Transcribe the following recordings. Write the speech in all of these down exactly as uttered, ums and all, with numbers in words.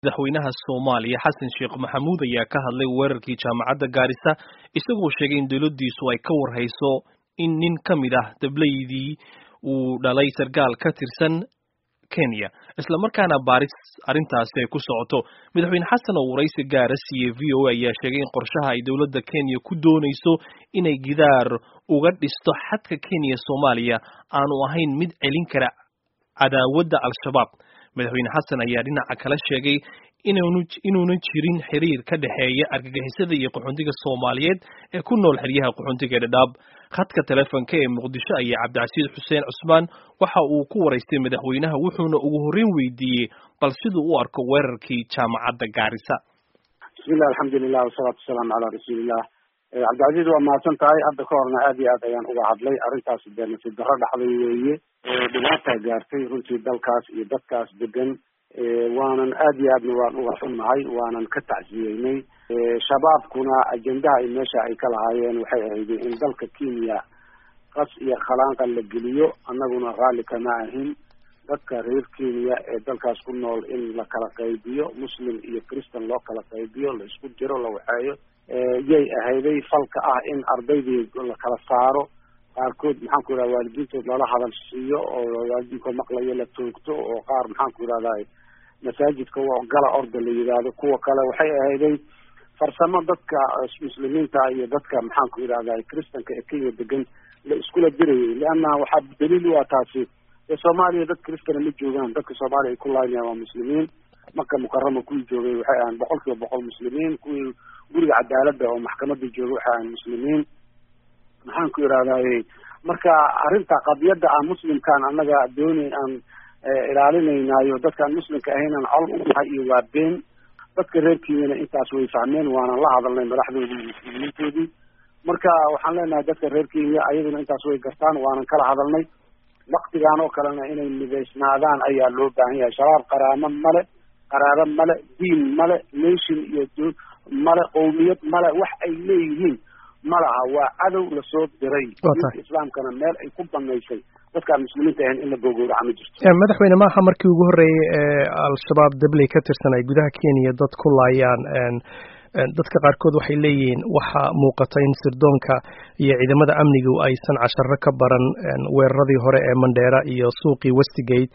madaxweynaha Soomaaliya Xasan Sheekh Maxamuud ayaa ka hadlay weerarkii jaamacadda Gaarisa isagoo sheegay in dawladdiisu ay ka warhayso in nin ka mid ah dableydii uu dhalay sargaal ka tirsan Kenya isla markaana baaris arintaasi ay ku socoto madaxweyne Xasan oo waraysi gaar ah siiyay V O A ayaa sheegay in qorshaha ay dawladda Kenya ku doonayso inay gidaar uga dhisto xadka Kenya Soomaaliya aanu ahayn mid celin kara cadaawadda al-shabaab madaxweyne Xasan ayaa dhinaca kala sheegay inuuna jirin xiriir ka dhaxeeya argagixisada iyo qaxoontiga Soomaaliyeed ee ku nool xeryaha qaxoontiga Dadaab khadka telefoonka ee Muqdisho ayaa Cabdicasiis Xuseen Cusmaan waxa uu ku waraystay madaxweynaha wuxuuna ugu horreyn weydiiyey bal siduu u arko weerarkii jaamacadda Gaarisa bismillah alxamdulillah wasalaatu wasalaamu calaa rasuulillah Cabdicasiis waa mahadsan tahay hadda ka horna aad iyo aad ayaan uga hadlay arrintaas dee nasiib darro dhacday weeye dhibaata gaartay runtii dalkaas iyo dadkaas degan waanan aad iyo aadna waan uga xunnahay waanan ka tacsiyeynay shabaabkuna ajendaha ay meesha ay ka lahaayeen waxay ahayd in dalka Kenya qas iyo khalaanqa la geliyo annaguna qaali kama ahin dadka reer Kenya ee dalkaas ku nool in la kala qaybiyo muslim iyo kristan loo kala qaybiyo la isku jiro la waxeeyo yay ahayday falka ah in ardaydii la kala saaro qaarkood maxaan ku yidhahdaa waalidiintood lala hadal siiyo oo waalidiinka maqlayo la toogto oo qaar maxaan ku yidhahdaa masaajidka gala orda la yidhaahdo kuwa kale waxay ahayday farsamo dadka muslimiinta iyo dadka maxaan ku yidhahdaa kristanka ee Kenya degan la iskula dirayay leanna waxaa daliil u ah taasi ee Soomaaliya dad kristana ma joogaan dadka Soomaaliya ay ku laayeen waa muslimiin marka mukarrama ku joogay waxay ahaan boqolkiiba boqol muslimiin kuwii guriga cadaaladda oo maxkamadda joogay waxay ahaan muslimiin maxaan ku yidhahdaa marka arrinta qadiyadda aan muslimkaan annaga doonay aan ilaalinaynayo dadkaan muslimka ahayn aan col u nahay iyo waa been dadka reer Kenyana intaas way fahmeen waana la hadalnay madaxdoodii iyo muslimiintoodii marka waxaan leenahay dadka reer Kenya ayaguna intaas way gartaan waanan kala hadalnay waqtigaan oo kalena inay midaysnaadaan ayaa loo baahan yahay shabaab qaraamo male qaraabo male diin male nation iyo male qowmiyad male wax ay leeyihiin malaha waa cadow la soo diray islaamkana meel ay ku banaysay dadka muslimiinta ah in la gogowraco ma jirto madaxweyne maaha markii ugu horeeyay ee al-shabaab dabley ka tirsan ay gudaha Kenya dad ku laayaan dadka qaarkood waxay leeyihiin waxa muuqata in sirdoonka iyo ciidamada amnigu aysan casharro ka baran weeraradii hore ee Mandera iyo suuqii Westgate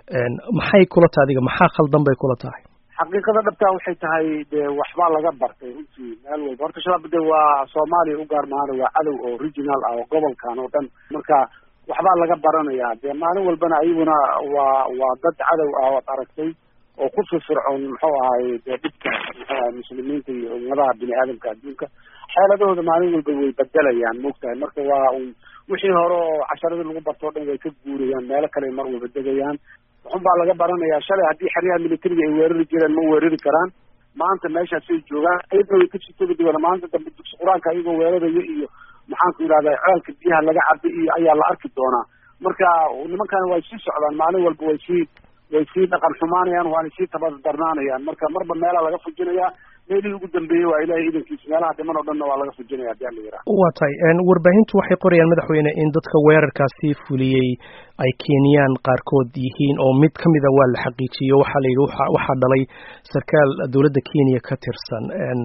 maxay kula tahay adiga maxaa khaldan bay kula tahay xaqiiqada dhabtaa waxay tahay dee waxbaa laga bartay runtii meel walba horta shabaab de waa Soomaaliya u gaar maana waa cadow oo original ah oo gobolkan oo dhan marka waxbaa laga baranayaa dee maalin walbana ayaguna waa waa dad cadow ah oo aragtay oo ku firfircoon muxuu ahaay dee dhibka muslimiinta iyo ummadaha bini aadamka adduunka xeeladahooda maalin walba way bedelayaan moogtahay marka waa wixii hore oo casharadii lagu bartoo dhan way ka guurayaan meelo kale mar walba degayaan waxun baa laga baranayaa shalay haddii xeryaha militariga ay weerari jireen ma weerari karaan maanta meeshaasay joogaan ayadna way kasii togi doonaa maanta dambe dugsi qur-aanka ayagoo weeraraya iyo maxaan ku yidhahdaa ceelka biyaha laga cabay iyo ayaa la arki doonaa marka nimankana way sii socdaan maalin walba way sii way sii dhaqan xumaanayaan waana sii tabadarnaanayaan marka marba meelaa laga fujinayaa meelihii ugu dambeeyey waa ilaahay idankiisa meelaha dhiman oo dhanna waa laga fujinaya hadii alla yidhaha waa tahay warbaahintu waxay qorayaan madaxweyne in dadka weerarkaasi fuliyey ay Kenyaan qaarkood yihiin oo mid ka mid ah waa la xaqiijiyo waxaa la yidhi waxaa dhalay sarkaal dawladda Kenya ka tirsan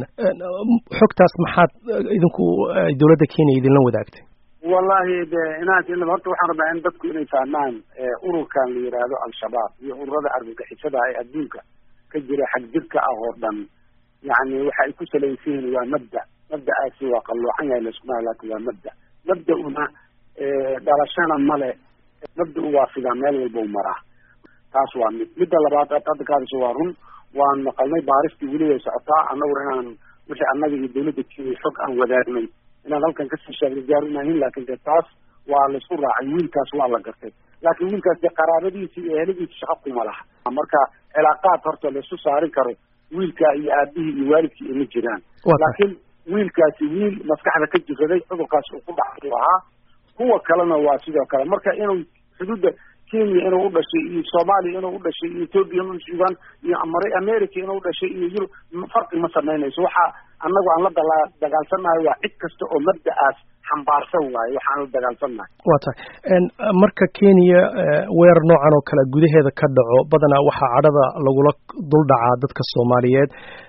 xogtaas maxaad idinku dawladda Kenya idinla wadaagtay wallahi de inaad in horta waxaan rabaa in dadku inay fahmaan ururkan la yiraahdo al-shabaab iyo ururada argagixisada ay adduunka ka jira xag jirka ah oo dhan yani waxa ay ku salaysiin waa mabda mabda'aasi waa qaloocan yahay laisku laakiin waa mabda mabda'una dhalashana male mabda'u waa fidaa meel walba u maraa taas waa mid midda labaad hadda kaadiso waa run waan maqalnay baaristii weli way socotaa annaguna inaan wixii annaga iyo dawladda Kenya xog aan wadaagnay inaan halkan kasii sheegay gaarinahin laakiin de taas waa laisku raacay wiilkaas waa la gartay laakiin wiilkaas de qaraabadiisi iyo eheladiisi shaqo kuma laha marka cilaaqaad horta laisu saarin karo wiilka iyo aabihii iyo waalidkii ima jiraan laakiin wiilkaasi wiil maskaxda ka jiraday cudurkaas uu ku dhacay ahaa kuwa kalena waa sidoo kale marka inuu xuduudda Kenya inuu u dhashay iyo Soomaaliya inuu u dhashay iyo Ethiopia inuu sugan iyo America inuu u dhashay iyo Yurub farqi ma sameynayso waxa annagu aan la dagaalsanahay waa cid kasta oo mabda'aas xambaarsan waaye waxaan u dagaalsannahay. waa tahay marka Kenya weerar noocan oo kale gudaheeda ka dhaco badanaa waxaa cadhada lagula dul dhacaa dadka Soomaaliyeed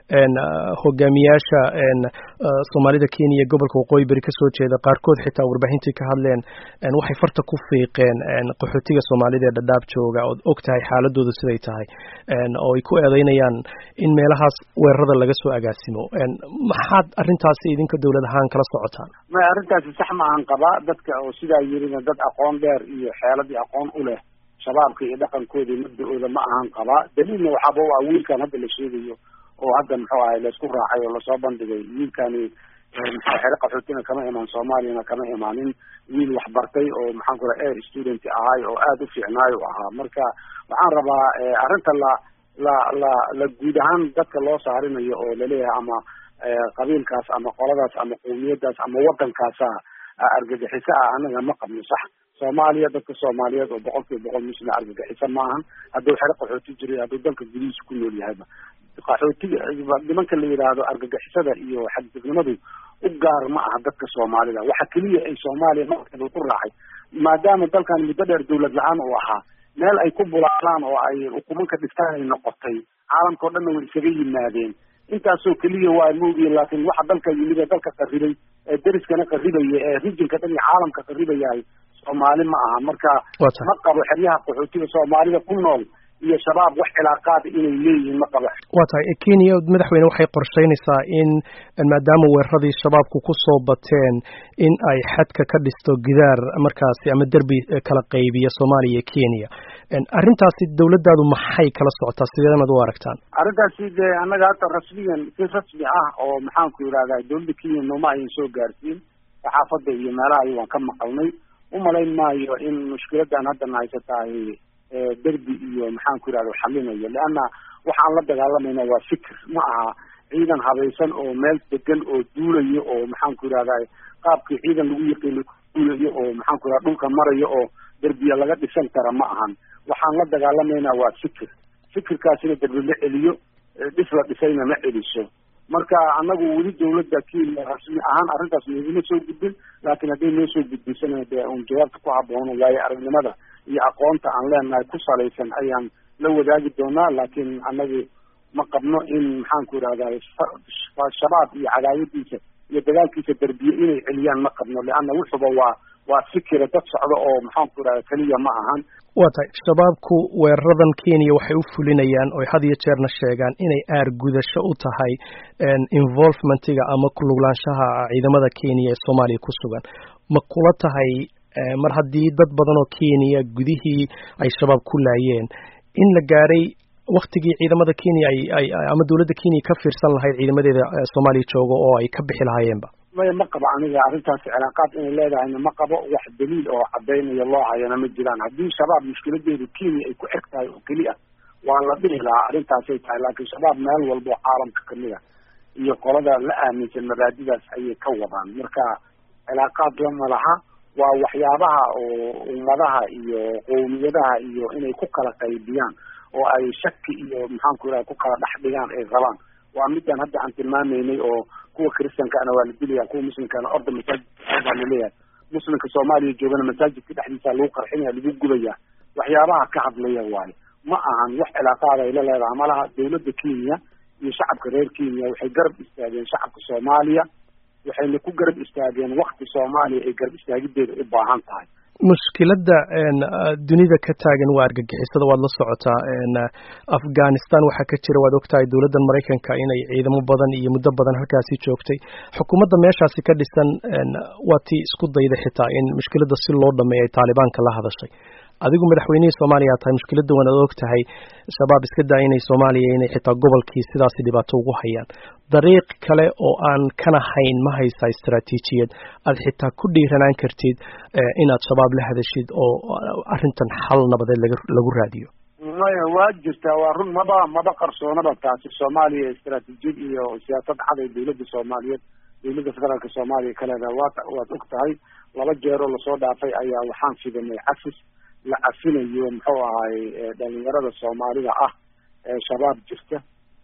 hogaamiyaasha Soomaalida Kenya gobolka waqooyi bari ka soo jeeda qaarkood xitaa warbaahintii ka hadleen waxay farta ku fiiqeen qaxootiga Soomaalida ee Dadaab jooga oo ogtahay xaaladoodu siday tahay oo ay ku eedeynayaan in meelahaas weerarada laga soo agaasimo. maxaad arrintaasi idinka dawlad ahaan kala socotaan? ma arrintaasi sax ma aan qabaa dadka oo sidaa yirina dad aqoon dheer iyo xeeladii aqoon u leh shabaabka iyo dhaqankooda iyo mabda'ooda ma ahan qabaa. daliilna waxaaba u ah wiilkan hadda la sheegayo oo hadda muxuu ahay laisku raacay oo lasoo bandhigay wiilkani muxuu xere qaxootina kama imaan Soomaaliyana kama imaanin wiil wax bartay oo maxaan ku rahay student ahay oo aad u fiicnaayo ahaa. marka waxaan rabaa arrinta la la la la guud ahaan dadka loo saarinayo oo laleeyahay ama qabiilkaas ama qoladaas ama qowmiyadaas ama wadankaasa argagixisa ah anaga ma qabno sax. Soomaaliya dadka Soomaaliyeed oo boqolkiiba boqol muslim argagixisa maahan hadduu xere qaxooti jiray hadduu dalka gudihiisa ku nool yahayba. qaxootiga nimanka la yidhaahdo argagixisada iyo xadgudubnimadu u gaar ma aha dadka Soomaalida. waxa keliya ay Soomaaliya markaba ku raacay maadaama dalkan muddo dheer dawlad la-aan uu ahaa meel ay ku bulaalaan oo ay ukumanka dhigtaan ay noqotay caalamka oo dhanna way isaga yimaadeen intaasoo keliya waa moogiyeen. laakiin waxa dalka yimid ee dalka qarribay ee deriskana qarribaya ee rijinka dhan iyo caalamka qarribayahay Soomaali ma aha. marka ma qabo xeryaha qaxootiga Soomaalida ku nool iyo shabaab wax cilaaqaad inay leeyihiin ma qabo. waa tahay Kenya madaxweyne waxay qorsheynaysaa in maadaama weeraradii shabaabku ku soo bateen in ay xadka ka dhisto gidaar markaasi ama derbi kala qaybiya Soomaaliya iyo Kenya. arrintaasi dawladdaadu maxay kala socotaa sideedana u aragtaan? arrintaasi dee annaga hadda rasmiyan si rasmi ah oo maxaan ku yidhahdaa dawladda Kenya nooma ayan soo gaarsiin saxaafadda iyo meelaha ay waan ka maqalnay. u malayn maayo in mushkiladan haddana haysatahay derbi iyo maxaan ku yidhahda xalinayo leanna waxaan la dagaalamayna waa fikir ma aha ciidan habaysan oo meel degan oo duulayo oo maxaan ku yidhahdaa qaabkii ciidan lagu yaqiino duulayo oo maxaan ku yidhahda dhulka marayo oo derbiya laga dhisan kara ma ahan. waxaan la dagaalamayna waa fikir fikirkaasina derbi la celiyo dhis la dhisayna ma celiso. marka annagu weli dawladda Kenya rasmi ahaan arrintaas nooguma soo gudbin laakiin hadday noo soo gudbisana dee un jawaabta ku habboon waayo aragnimada iyo aqoonta aan leenahay ku salaysan ayaan la wadaagi doonaa. laakiin annagu ma qabno in maxaan ku yidhahdaa shabaab iyo cadaawadiisa iyo dagaalkiisa derbiye inay celiyaan ma qabno leanna wuxuba waa waa fikira dad socdo oo maxaan ku yidhahdaa keliya ma ahan. waa tahay shabaabku weeraradan Kenya waxay u fulinayaan oo had iyo jeerna sheegaan inay aar gudasho u tahay involvementiga ama ku luglaanshaha ciidamada Kenya ee Soomaaliya ku sugan. ma kula tahay mar haddii dad badan oo Kenya gudihii ay shabaab ku laayeen in la gaaray waqtigii ciidamada Kenya ay ay ama dawladda Kenya ka fiirsan lahayd ciidamadeeda Soomaaliya jooga oo ay ka bixi lahaayeenba? maya ma qabo aniga arrintaas cilaaqaad inay leedahayna ma qabo wax daliil oo cadaynayo loo hayana ma jiraan. haddii shabaab mushkiladeedu Kenya ay ku eg tahay oo keliya waa la dhihi lahaa arrintaasay tahay laakiin shabaab meel walba oo caalamka kamid a iyo qolada la aaminsan mabaadidaas ayay ka wadaan. marka cilaaqaad lama laha waa waxyaabaha oo ummadaha iyo qowmiyadaha iyo inay ku kala qaybiyaan oo ay shaki iyo maxaan ku yidhahda ku kala dhex dhigaan ay rabaan. waa midaan hadda aan tilmaamaynay oo kuwa kristankaana waa la dilaya kuwa muslimkaana orda masaajidka baa laleeyahay muslimka Soomaaliya joogana masaajidka dhexdiisa lagu qarxinaya lagu gubaya waxyaabaha ka hadlaya waaye ma ahan wax cilaaqaad ay la leedahay malaha. dawladda Kenya iyo shacabka reer Kenya waxay garab istaageen shacabka Soomaaliya waxayna ku garab istaageen waqti Soomaaliya ay garab istaagideeda u baahan tahay. mushkiladda dunida ka taagan waa argagixisada waad la socotaa. Afghanistan waxaa ka jira waad ogtahay dawladdan Mareykanka inay ciidamo badan iyo muddo badan halkaasi joogtay. xukuumadda meeshaasi ka dhisan waa tii isku dayda xitaa in mushkiladda si loo dhameeyo ay Taalibaanka la hadashay. adigu madaxweynihii Soomaaliya tahay mushkiladda waan ogtahay shabaab iska daa inay Soomaaliya inay xitaa gobolkii sidaas dhibaato ugu hayaan. dariiq kale oo aan kana hayn ma haysaa istaraatiijiyad aad xitaa ku dhiiranaan kartid inaad shabaab la hadashid oo arrintan xal nabadeed lagu raadiyo? maya waa jirtaa waa run maba maba qarsoonaba taasi. Soomaaliya istaraatiijiyad iyo siyaasad cad ay dawladda Soomaaliyeed dawladda federaalka Soomaaliya kaleeda waad waad ogtahay laba jeeroo lasoo dhaafay ayaa waxaan fidanay cafis la cafinayo muxuu ahay dhalinyarada Soomaalida ah ee shabaab jirta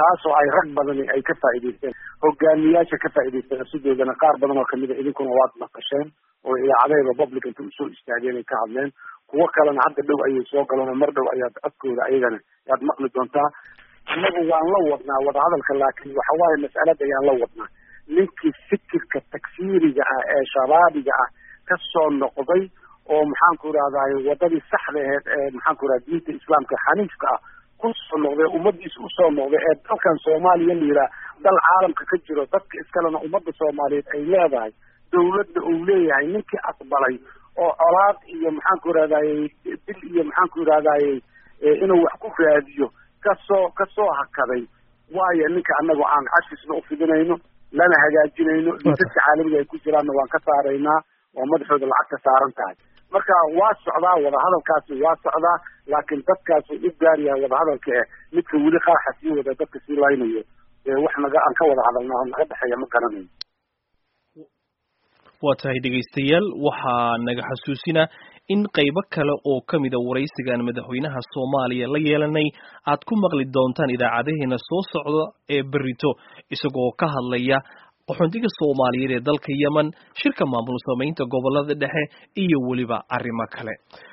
taasoo ay rag badani ay ka faa'iidaysteen hogaamiyaasha ka faa'iidaysteen sidoodana qaar badan oo kamid a idinkuna waad maqasheen oo idaacadaha republic inta usoo istaageen ay ka hadleen kuwo kalena hadda dhow ayay soo galeen oo mar dhow ayaad codkooda ayagana yaad maqli doontaa annagu waan la wadnaa wadahadalka laakiin waxa waaye mas'alada ayaan la wadnaa ninkii fikirka takfiiriga ah ee shabaabiga ah ka soo noqday oo maxaanku idhahdaay wadadii saxda aheyd ee maxaanku idhahda diinta islaamka xaniifka ah kusoo noqday ummadiisa usoo noqday ee dalkan soomaaliya la yihaha dal caalamka ka jiro dadka iskalena ummadda soomaaliyeed ay leedahay dawladda uu leeyahay ninkii aqbalay oo colaad iyo maxaanku idhahdayy dil iyo maxaanku idhahdayy inuu wax ku raadiyo kasoo kasoo hakaday waayo ninka annagu aan cashisna ufidinayno lana hagaajinayno dadka caalamiga ay ku jiraanna waan ka saaraynaa oo madaxooda lacag ka saaran tahay marka waa socdaa wadahadalkaasi waa socdaa laakiin dadkaasuu u gaaryahay wadahadalka eh midka weli qaraxa sii wada dadka sii laynayo wax naga aan ka wada hadalnaa oo naga dhexeeya ma garanayo waa tahay dhegaystayaal waxaa naga xasuusina in qaybo kale oo ka mida waraysigan madaxweynaha Soomaaliya la yeelanay aad ku maqli doontaan idaacadaheena soo socda ee berito isagoo ka hadlaya qaxoontiga Soomaaliyeed ee dalka Yemen shirka maamul samaynta gobolada dhexe iyo waliba arrimo kale